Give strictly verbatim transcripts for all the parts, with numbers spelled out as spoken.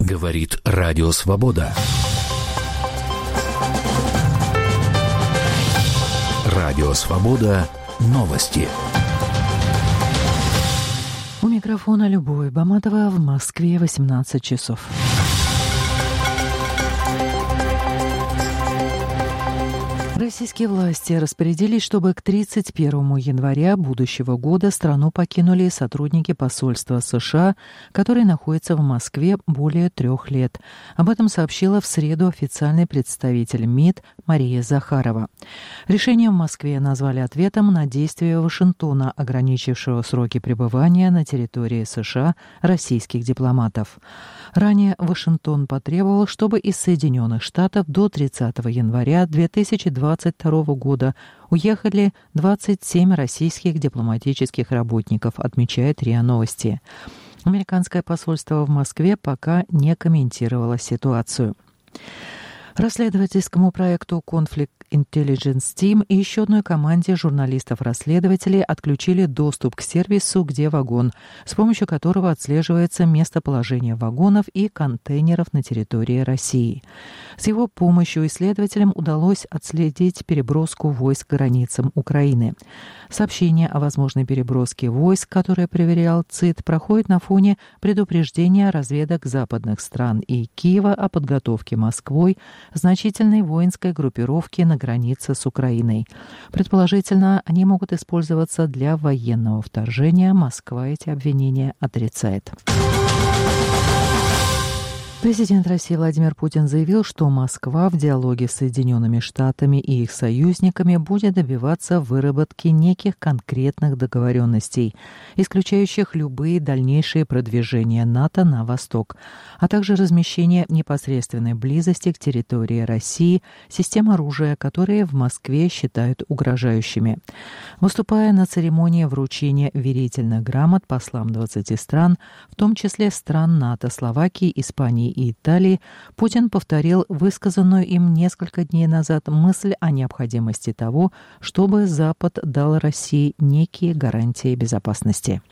Говорит Радио Свобода. Радио Свобода. Новости. У микрофона Любовь Баматова. В Москве восемнадцать часов. Российские власти распорядились, чтобы к тридцать первому января будущего года страну покинули сотрудники посольства США, которые находятся в Москве более трех лет. Об этом сообщила в среду официальный представитель МИД Мария Захарова. Решение в Москве назвали ответом на действия Вашингтона, ограничившего сроки пребывания на территории США российских дипломатов. Ранее Вашингтон потребовал, чтобы из Соединенных Штатов до тридцатого января две тысячи двадцать второго года уехали двадцать семь российских дипломатических работников, отмечает РИА Новости. Американское посольство в Москве пока не комментировало ситуацию. Расследовательскому проекту Conflict Intelligence Team и еще одной команде журналистов-расследователей отключили доступ к сервису «Где вагон», с помощью которого отслеживается местоположение вагонов и контейнеров на территории России. С его помощью исследователям удалось отследить переброску войск к границам Украины. Сообщение о возможной переброске войск, которое проверял ЦИД, проходит на фоне предупреждения разведок западных стран и Киева о подготовке Москвой значительной воинской группировки на границе с Украиной. Предположительно, они могут использоваться для военного вторжения. Москва эти обвинения отрицает. Президент России Владимир Путин заявил, что Москва в диалоге с Соединенными Штатами и их союзниками будет добиваться выработки неких конкретных договоренностей, исключающих любые дальнейшие продвижения НАТО на восток, а также размещение в непосредственной близости к территории России систем оружия, которые в Москве считают угрожающими. Выступая на церемонии вручения верительных грамот послам двадцати стран, в том числе стран НАТО, Словакии, Испании и Италии, Путин повторил высказанную им несколько дней назад мысль о необходимости того, чтобы Запад дал России некие гарантии безопасности.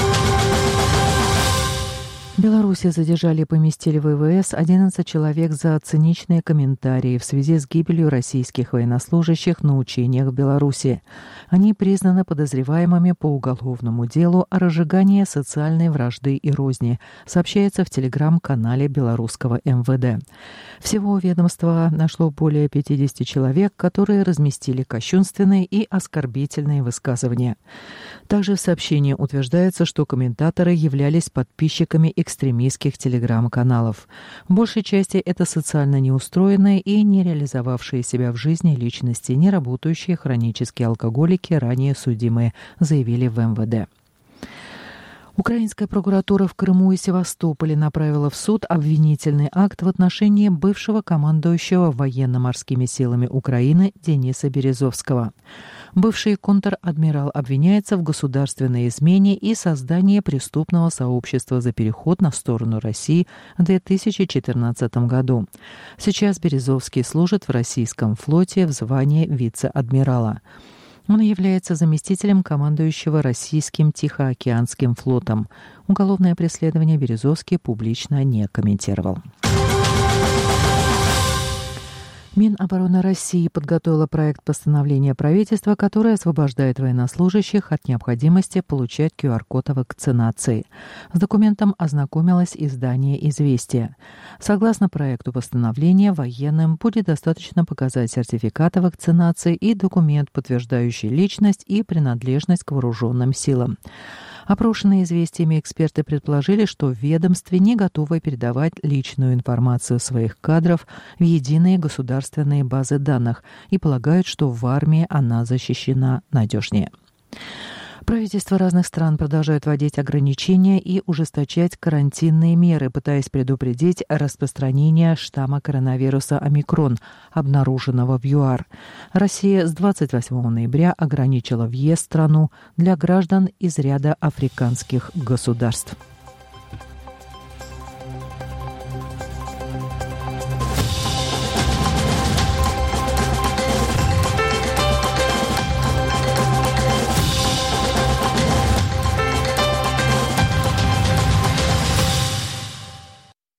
В Беларуси задержали и поместили в ВВС одиннадцать человек за циничные комментарии в связи с гибелью российских военнослужащих на учениях в Беларуси. Они признаны подозреваемыми по уголовному делу о разжигании социальной вражды и розни, сообщается в телеграм-канале белорусского эм вэ дэ. Всего ведомство нашло более пятидесяти человек, которые разместили кощунственные и оскорбительные высказывания. Также в сообщении утверждается, что комментаторы являлись подписчиками экстремистских телеграм-каналов. В большей части это социально неустроенные и не реализовавшие себя в жизни личности, не работающие хронические алкоголики, ранее судимые, заявили в эм вэ дэ. Украинская прокуратура в Крыму и Севастополе направила в суд обвинительный акт в отношении бывшего командующего военно-морскими силами Украины Дениса Березовского. Бывший контр-адмирал обвиняется в государственной измене и создании преступного сообщества за переход на сторону России в две тысячи четырнадцатом году. Сейчас Березовский служит в российском флоте в звании вице-адмирала. Он является заместителем командующего российским Тихоокеанским флотом. Уголовное преследование Березовский публично не комментировал. Минобороны России подготовила проект постановления правительства, который освобождает военнослужащих от необходимости получать ку ар код о вакцинации. С документом ознакомилось издание «Известия». Согласно проекту постановления, военным будет достаточно показать сертификат о вакцинации и документ, подтверждающий личность и принадлежность к вооруженным силам. Опрошенные «Известиями» эксперты предположили, что в ведомстве не готовы передавать личную информацию своих кадров в единые государственные базы данных и полагают, что в армии она защищена надежнее. Правительства разных стран продолжают вводить ограничения и ужесточать карантинные меры, пытаясь предупредить распространение штамма коронавируса омикрон, обнаруженного в ЮАР. Россия с двадцать восьмого ноября ограничила въезд в страну для граждан из ряда африканских государств.